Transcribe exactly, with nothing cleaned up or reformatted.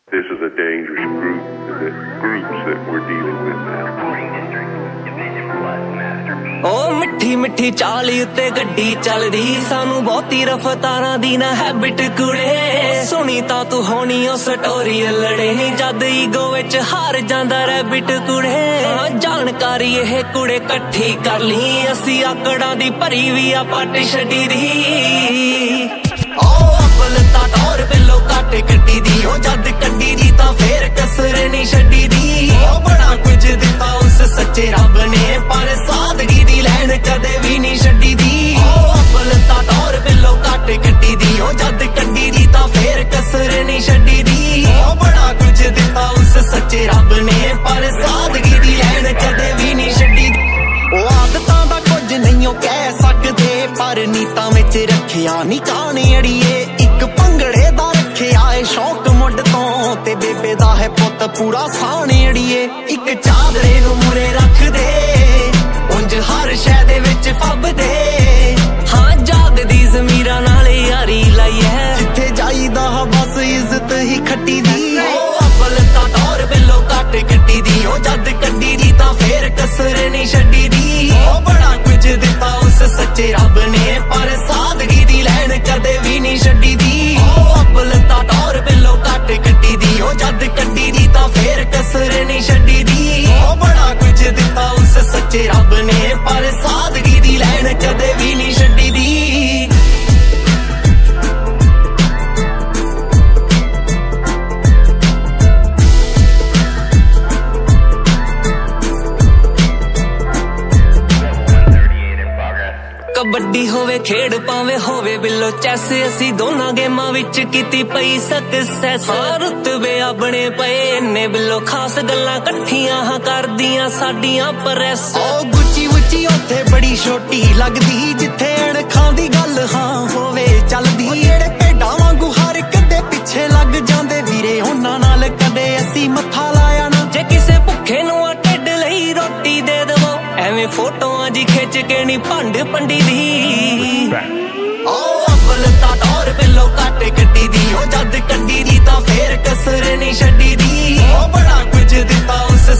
This is a dangerous group, the groups that we're dealing with now. ओ मिठी मिठी चाली उत्ते गड्डी चलदी सानू बहुती रफ्तारां दी ना हैबिट कुड़े सुनी तां तू होनी ओ स्टोरी लड़े जद ईगो विच हार जांदा रैबिट कुड़े जानकारी एह कुड़े कट्ठी कर ली असी आकड़ां दी भरी वी आ पट छड्डी दी ओ अव्वल तां टौर बिलो घट कड्डी दी ओ जद कड्डी दी तां फेर कसर नहीं छड्डी दी ओ बड़ा कुछ दित्ता उस सच्चे रब ने पर सादगी दी लैन कदे भी नहीं छड्डी दी ओ अव्वल तां टौर बिलो घट कड्डी दी ओ जद कड्डी दी तां फेर कसर नहीं छड्डी दी ओ बड़ा कुछ दित्ता उस सच्चे रब ने पर सादगी दी लैन कदे भी नहीं छड्डी दी ओ आदतां दा कुछ नहीं कह सकदे पर नीतां विच रखिया नहीं जाने अड़िए इक भंगड़े दा रखिया ए शौक मुंड तों ते बेबे दा है पुत्त पूरा साने अड़िए इक चादरे नूं मुरे रख दे उंज हर शै दे विच फब दे हाँ जाग दी ज़मीरां नाल यारी लाई है जिथे जाईदा बस इज्जत ही खट्टी दी ओ अव्वल तां टौर बिलो घट कड्डी दी ओ जद कड्डी दी तां फेर कसर नहीं छड्डी दी ओ बड़ा कुछ दित्ता उस सच्चे रब ने पर सादगी दी लैन कदे भी नहीं छड्डी दी ओ अव्वल तां टौर बिलो घट कड्डी दी ओ जद कड्डी दी तां फेर कसर नहीं छड्डी दी ओ बड़ा कुछ दित्ता उस सच्चे रब ने पर सादगी दी लैन कदे भी नहीं छड्डी दी कबड्डी होवे खेड पावे होवे बिलो चैस असी दोनों गेमां विच कीती पई सक्सेस रुतबे अपने पए इन्ने बिलो खास गल्लां कट्ठियां हां करदियां साडियां प्रेस ओ गुच्ची गुच्ची उत्थे बड़ी छोटी लगदी जिथे अणखां दी गल हां होवे चलदी जेड़े भेडां वांगू हर इक दे पिछे लग जांदे वीरे उन्हां नाल कदे असी मत्था लाया ना जे किसे भुखे नूं ढिड लई रोटी दे दवो एवें फोटोआं जी खिच के नी भंड पंडी दी ओ अव्वल तां टौर बिलो घट कड्डी दी ओ जद कड्डी दी तां फेर कसर नहीं छड्डी दी ओ बड़ा कुछ दित्ता उस